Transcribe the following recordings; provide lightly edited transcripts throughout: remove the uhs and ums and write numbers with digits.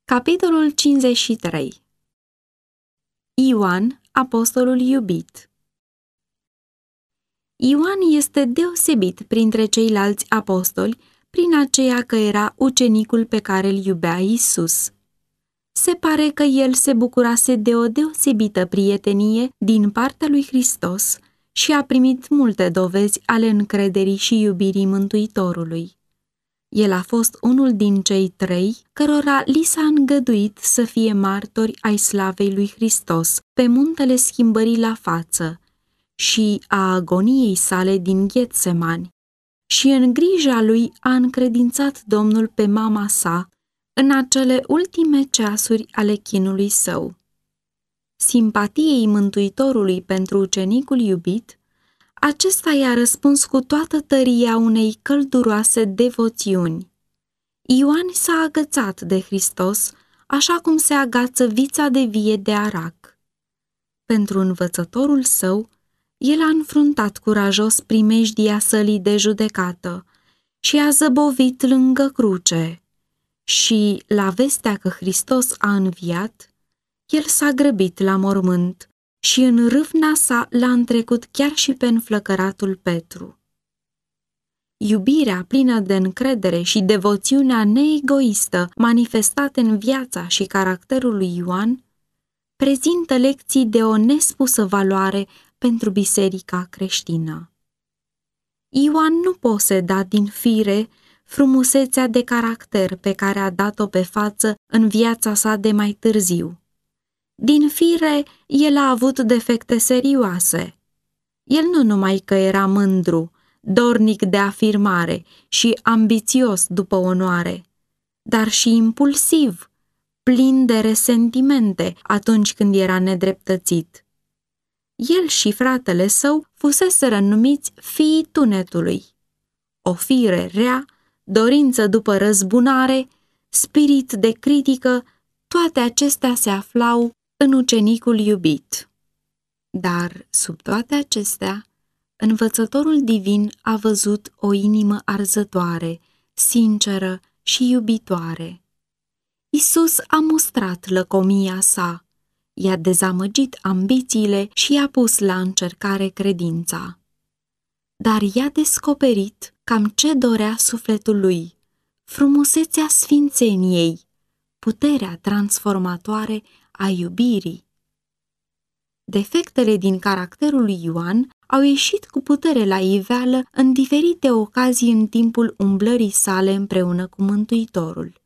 Capitolul 53. Ioan, apostolul iubit. Ioan este deosebit printre ceilalți apostoli prin aceea că era ucenicul pe care îl iubea Iisus. Se pare că el se bucurase de o deosebită prietenie din partea lui Hristos și a primit multe dovezi ale încrederii și iubirii Mântuitorului. El a fost unul din cei 3 cărora li s-a îngăduit să fie martori ai slavei lui Hristos pe muntele schimbării la față și a agoniei sale din Ghetsemani. Și în grija lui a încredințat Domnul pe mama sa în acele ultime ceasuri ale chinului său. Simpatiei Mântuitorului pentru ucenicul iubit, acesta i-a răspuns cu toată tăria unei călduroase devoțiuni. Ioan s-a agățat de Hristos, așa cum se agață vița de vie de arac. Pentru învățătorul său, el a înfruntat curajos primejdia sălii de judecată și a zăbovit lângă cruce. Și, la vestea că Hristos a înviat, el s-a grăbit la mormânt și în râvna sa l-a întrecut chiar și pe înflăcăratul Petru. Iubirea plină de încredere și devoțiunea neegoistă manifestate în viața și caracterul lui Ioan prezintă lecții de o nespusă valoare pentru biserica creștină. Ioan nu poseda din fire frumusețea de caracter pe care a dat-o pe față în viața sa de mai târziu. Din fire, el a avut defecte serioase. El nu numai că era mândru, dornic de afirmare și ambițios după onoare, dar și impulsiv, plin de resentimente atunci când era nedreptățit. El și fratele său fuseseră numiți fiii tunetului. O fire rea, dorință după răzbunare, spirit de critică, toate acestea se aflau în ucenicul iubit. Dar, sub toate acestea, învățătorul divin a văzut o inimă arzătoare, sinceră și iubitoare. Iisus a mustrat lăcomia sa, i-a dezamăgit ambițiile și i-a pus la încercare credința. Dar i-a descoperit cam ce dorea sufletul lui, frumusețea sfințeniei, puterea transformatoare a iubirii. Defectele din caracterul lui Ioan au ieșit cu putere la iveală în diferite ocazii în timpul umblării sale împreună cu Mântuitorul.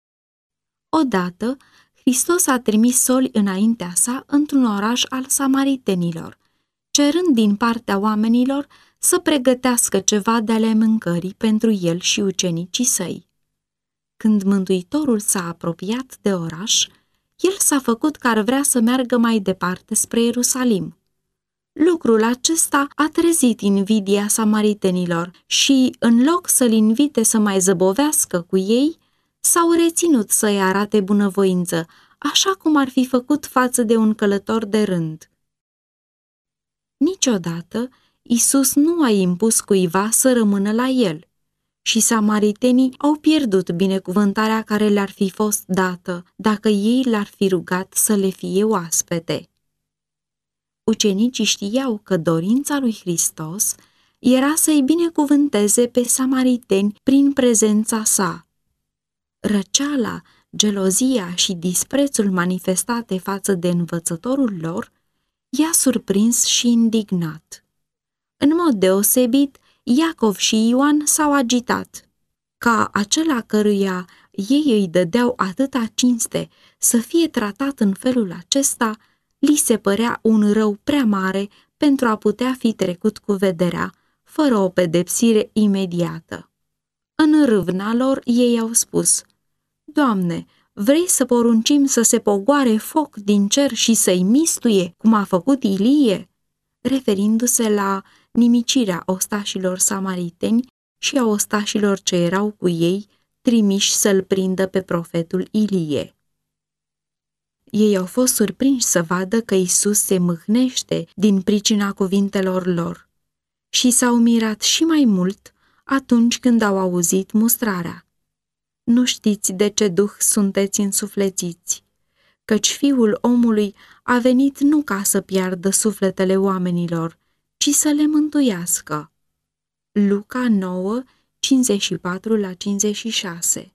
Odată, Hristos a trimis soli înaintea sa într-un oraș al samaritenilor, cerând din partea oamenilor să pregătească ceva de ale mâncării pentru el și ucenicii săi. Când Mântuitorul s-a apropiat de oraș, el s-a făcut că ar vrea să meargă mai departe spre Ierusalim. Lucrul acesta a trezit invidia samaritenilor și, în loc să-l invite să mai zăbovească cu ei, s-au reținut să-i arate bunăvoință, așa cum ar fi făcut față de un călător de rând. Niciodată Iisus nu a impus cuiva să rămână la el și samaritenii au pierdut binecuvântarea care le-ar fi fost dată dacă ei l-ar fi rugat să le fie oaspete. Ucenicii știau că dorința lui Hristos era să-i binecuvânteze pe samariteni prin prezența sa. Răceala, gelozia și disprețul manifestate față de învățătorul lor i-a surprins și indignat. În mod deosebit, Iacov și Ioan s-au agitat. Ca acela căruia ei îi dădeau atâta cinste să fie tratat în felul acesta, li se părea un rău prea mare pentru a putea fi trecut cu vederea, fără o pedepsire imediată. În râvna lor ei au spus: Doamne, vrei să poruncim să se pogoare foc din cer și să-i mistuie, cum a făcut Ilie? Referindu-se la nimicirea ostașilor samariteni și a ostașilor ce erau cu ei, trimiși să-l prindă pe profetul Ilie. Ei au fost surprinși să vadă că Iisus se mâhnește din pricina cuvintelor lor și s-au mirat și mai mult atunci când au auzit mustrarea. Nu știți de ce duh sunteți însuflețiți, căci Fiul omului a venit nu ca să piardă sufletele oamenilor, ci să le mântuiască. Luca 9, 54-56.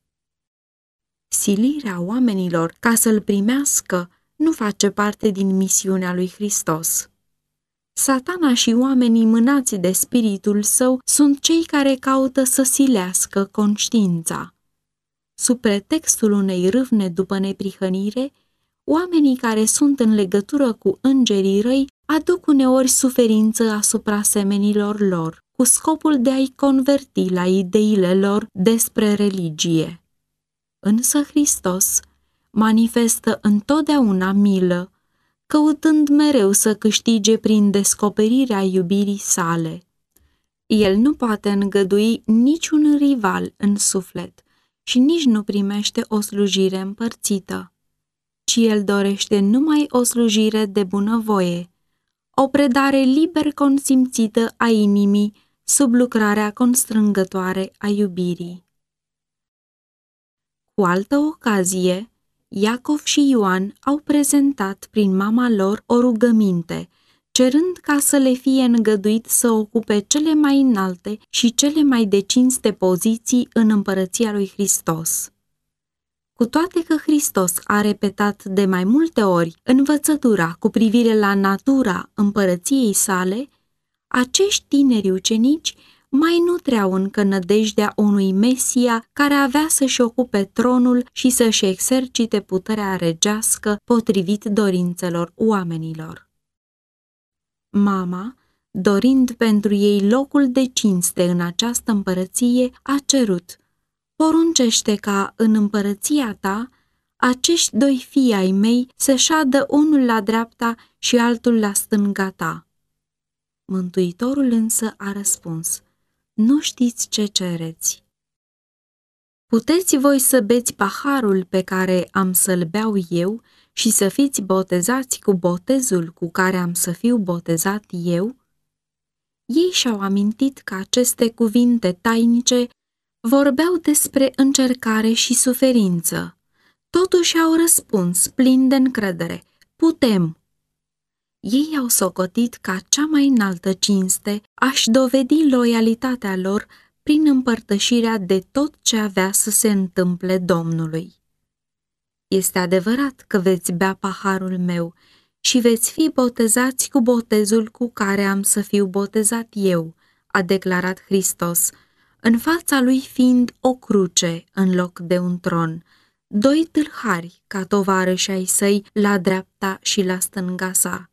Silirea oamenilor ca să-L primească nu face parte din misiunea lui Hristos. Satana și oamenii mânați de spiritul său sunt cei care caută să silească conștiința. Sub pretextul unei râvne după neprihănire, oamenii care sunt în legătură cu îngerii răi aduc uneori suferință asupra semenilor lor, cu scopul de a-i converti la ideile lor despre religie. Însă Hristos manifestă întotdeauna milă, căutând mereu să câștige prin descoperirea iubirii sale. El nu poate îngădui niciun rival în suflet și nici nu primește o slujire împărțită, ci el dorește numai o slujire de bunăvoie, o predare liber consimțită a inimii sub lucrarea constrângătoare a iubirii. Cu altă ocazie, Iacov și Ioan au prezentat prin mama lor o rugăminte, cerând ca să le fie îngăduit să ocupe cele mai înalte și cele mai de cinste poziții în împărăția lui Hristos. Cu toate că Hristos a repetat de mai multe ori învățătura cu privire la natura împărăției sale, acești tineri ucenici mai nutreau încă nădejdea unui Mesia care avea să-și ocupe tronul și să-și exercite puterea regească potrivit dorințelor oamenilor. Mama, dorind pentru ei locul de cinste în această împărăție, a cerut: poruncește ca în împărăția ta acești doi fii ai mei să șadă unul la dreapta și altul la stânga ta. Mântuitorul însă a răspuns: nu știți ce cereți. Puteți voi să beți paharul pe care am să-l beau eu și să fiți botezați cu botezul cu care am să fiu botezat eu? Ei și-au amintit că aceste cuvinte tainice vorbeau despre încercare și suferință. Totuși au răspuns plini de încredere: putem. Ei au socotit ca cea mai înaltă cinste a-și dovedi loialitatea lor prin împărtășirea de tot ce avea să se întâmple Domnului. Este adevărat că veți bea paharul meu și veți fi botezați cu botezul cu care am să fiu botezat eu, a declarat Hristos, în fața lui fiind o cruce în loc de un tron, doi tâlhari ca tovarăși ai săi la dreapta și la stânga sa.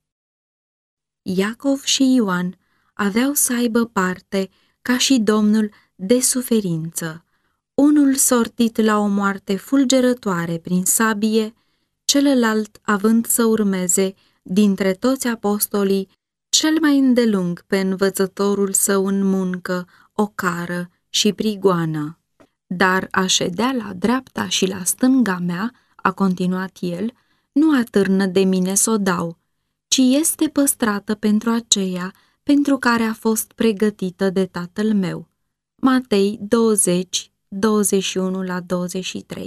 Iacov și Ioan aveau să aibă parte, ca și Domnul, de suferință, unul sortit la o moarte fulgerătoare prin sabie, celălalt având să urmeze, dintre toți apostolii, cel mai îndelung pe învățătorul său în muncă, ocară și prigoană. Dar a ședea la dreapta și la stânga mea, a continuat el, nu atârnă de mine să o dau, ci este păstrată pentru aceea pentru care a fost pregătită de Tatăl meu. Matei 20, 21-23.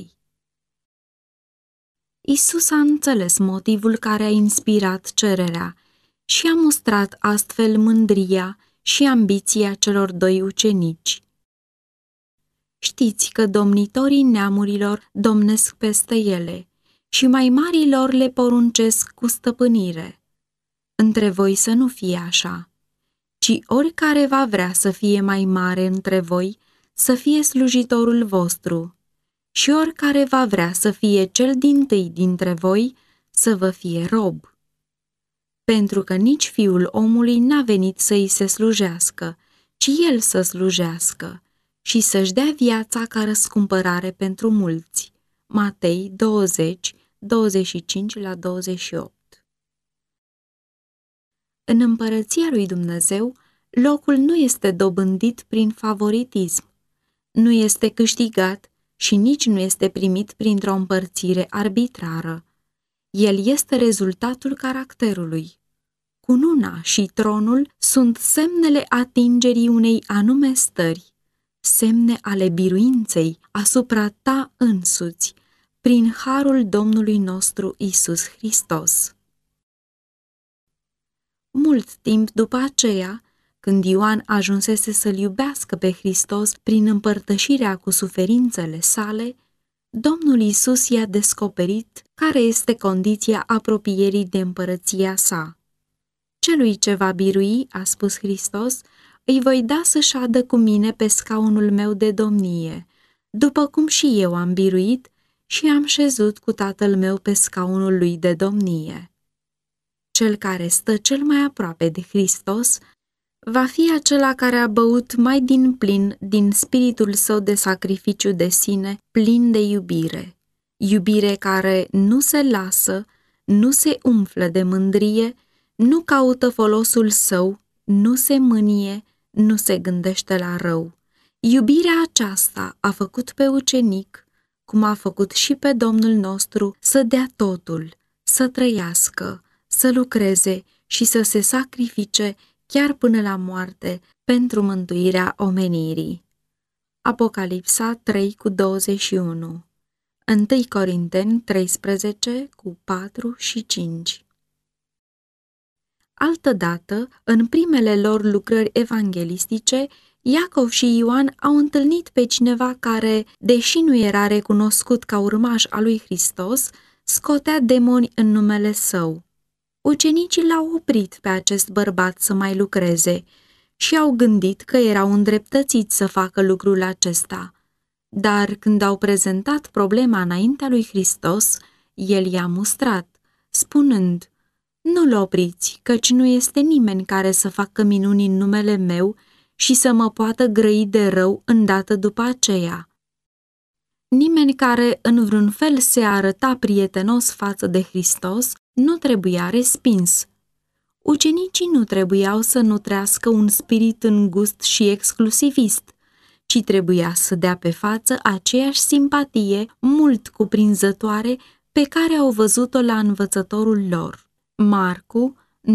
Iisus a înțeles motivul care a inspirat cererea și a mustrat astfel mândria și ambiția celor doi ucenici. Știți că domnitorii neamurilor domnesc peste ele și mai marilor le poruncesc cu stăpânire. Între voi să nu fie așa, ci oricare va vrea să fie mai mare între voi, să fie slujitorul vostru, și oricare va vrea să fie cel dintâi dintre voi, să vă fie rob. Pentru că nici Fiul omului n-a venit să îi se slujească, ci el să slujească și să-și dea viața ca răscumpărare pentru mulți. Matei 20, 25-28. În împărăția lui Dumnezeu, locul nu este dobândit prin favoritism, nu este câștigat și nici nu este primit printr-o împărțire arbitrară. El este rezultatul caracterului. Cununa și tronul sunt semnele atingerii unei anume stări, semne ale biruinței asupra ta însuți, prin harul Domnului nostru Isus Hristos. Mult timp după aceea, când Ioan ajunsese să-L iubească pe Hristos prin împărtășirea cu suferințele sale, Domnul Isus i-a descoperit care este condiția apropierii de împărăția sa. Celui ce va birui, a spus Hristos, îi voi da să șadă cu mine pe scaunul meu de domnie, după cum și eu am biruit și am șezut cu Tatăl meu pe scaunul lui de domnie. Cel care stă cel mai aproape de Hristos va fi acela care a băut mai din plin din spiritul său de sacrificiu de sine, plin de iubire. Iubire care nu se lasă, nu se umflă de mândrie, nu caută folosul său, nu se mânie, nu se gândește la rău. Iubirea aceasta a făcut pe ucenic, cum a făcut și pe Domnul nostru, să dea totul, să trăiască, să lucreze și să se sacrifice chiar până la moarte pentru mântuirea omenirii. Apocalipsa 3:21, 1 Corinteni 13:4 și 5. Altădată, în primele lor lucrări evanghelistice, Iacov și Ioan au întâlnit pe cineva care, deși nu era recunoscut ca urmaș al lui Hristos, scotea demoni în numele său. Ucenicii l-au oprit pe acest bărbat să mai lucreze și au gândit că erau îndreptățiți să facă lucrul acesta. Dar când au prezentat problema înaintea lui Hristos, el i-a mustrat, spunând: „Nu-l opriți, căci nu este nimeni care să facă minuni în numele meu și să mă poată grăi de rău îndată după aceea. Nimeni care în vreun fel se arăta prietenos față de Hristos nu trebuia respins. Ucenicii nu trebuiau să nutrească un spirit îngust și exclusivist, ci trebuia să dea pe față aceeași simpatie mult cuprinzătoare pe care au văzut-o la învățătorul lor. Marcu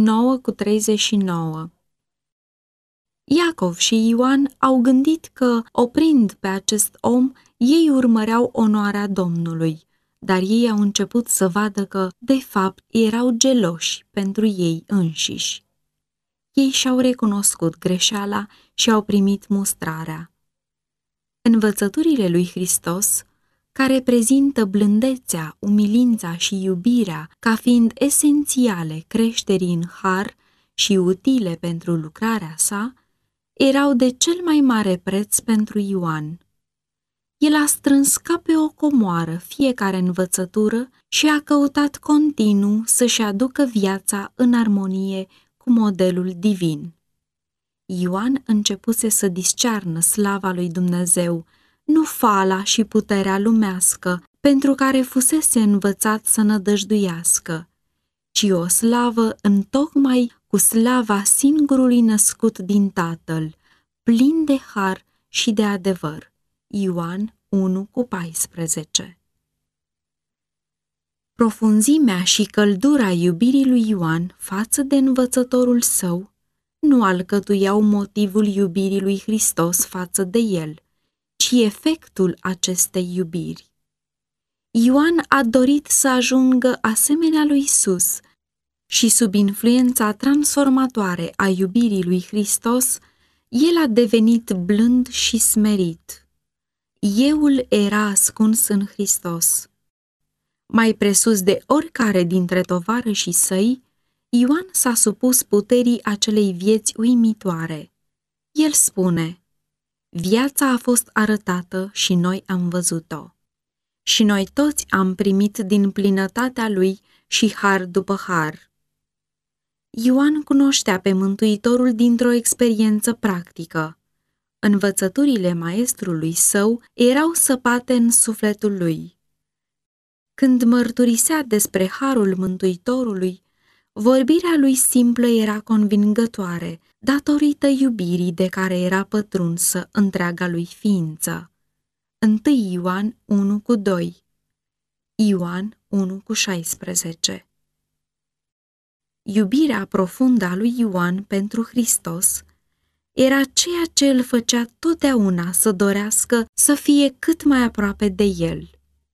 9:39. Iacov și Ioan au gândit că, oprind pe acest om, ei urmăreau onoarea Domnului, dar ei au început să vadă că, de fapt, erau geloși pentru ei înșiși. Ei și-au recunoscut greșeala și au primit mustrarea. Învățăturile lui Hristos, care prezintă blândețea, umilința și iubirea ca fiind esențiale creșterii în har și utile pentru lucrarea sa, erau de cel mai mare preț pentru Ioan. El a strâns ca pe o comoară fiecare învățătură și a căutat continuu să-și aducă viața în armonie cu modelul divin. Ioan începuse să discearnă slava lui Dumnezeu, nu fala și puterea lumească pentru care fusese învățat să nădăjduiască, ci o slavă întocmai cu slava singurului născut din Tatăl, plin de har și de adevăr. Ioan 1:14. Profunzimea și căldura iubirii lui Ioan față de învățătorul său nu alcătuiau motivul iubirii lui Hristos față de el, ci efectul acestei iubiri. Ioan a dorit să ajungă asemenea lui Isus și sub influența transformatoare a iubirii lui Hristos, el a devenit blând și smerit. Euul era ascuns în Hristos. Mai presus de oricare dintre tovarășii săi, Ioan s-a supus puterii acelei vieți uimitoare. El spune: „Viața a fost arătată și noi am văzut-o. Și noi toți am primit din plinătatea lui și har după har.” Ioan cunoștea pe Mântuitorul dintr-o experiență practică. Învățăturile maestrului său erau săpate în sufletul lui. Când mărturisea despre harul Mântuitorului, vorbirea lui simplă era convingătoare, datorită iubirii de care era pătrunsă întreaga lui ființă. 1 Ioan 1:2, Ioan 1:16. Iubirea profundă a lui Ioan pentru Hristos Era ceea ce îl făcea totdeauna să dorească să fie cât mai aproape de el.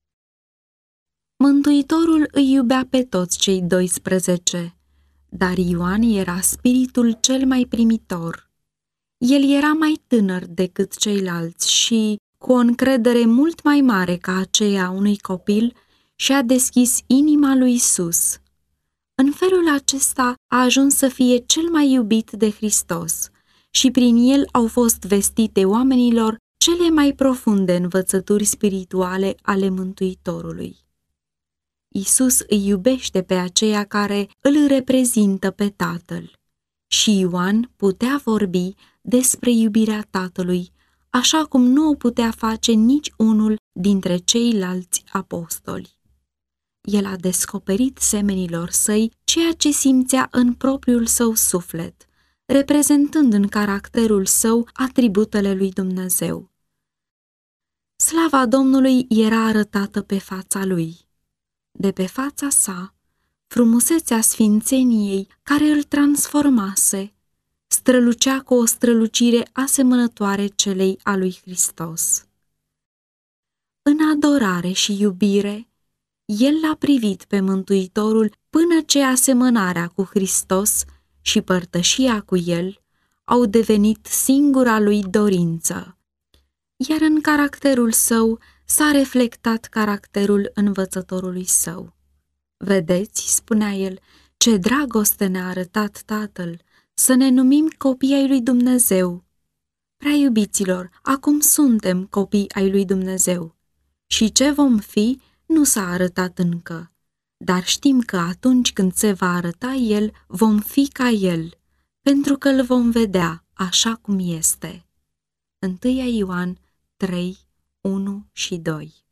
Mântuitorul îi iubea pe toți cei 12, dar Ioan era spiritul cel mai primitor. El era mai tânăr decât ceilalți și, cu o încredere mult mai mare ca aceea unui copil, și-a deschis inima lui Isus. În felul acesta a ajuns să fie cel mai iubit de Hristos și prin el au fost vestite oamenilor cele mai profunde învățături spirituale ale Mântuitorului. Isus îi iubește pe aceia care îl reprezintă pe Tatăl și Ioan putea vorbi despre iubirea Tatălui, așa cum nu o putea face nici unul dintre ceilalți apostoli. El a descoperit semenilor săi ceea ce simțea în propriul său suflet, reprezentând în caracterul său atributele lui Dumnezeu. Slava Domnului era arătată pe fața lui. De pe fața sa, frumusețea sfințeniei care îl transformase strălucea cu o strălucire asemănătoare celei a lui Hristos. În adorare și iubire, el l-a privit pe Mântuitorul până ce asemănarea cu Hristos și părtășia cu el au devenit singura lui dorință, iar în caracterul său s-a reflectat caracterul învățătorului său. Vedeți, spunea el, ce dragoste ne-a arătat Tatăl, să ne numim copii ai lui Dumnezeu. Prea iubiților, acum suntem copii ai lui Dumnezeu. Și ce vom fi nu s-a arătat încă, dar știm că atunci când se va arăta El, vom fi ca El, pentru că îl vom vedea așa cum este. 1 Ioan 3, 1 și 2.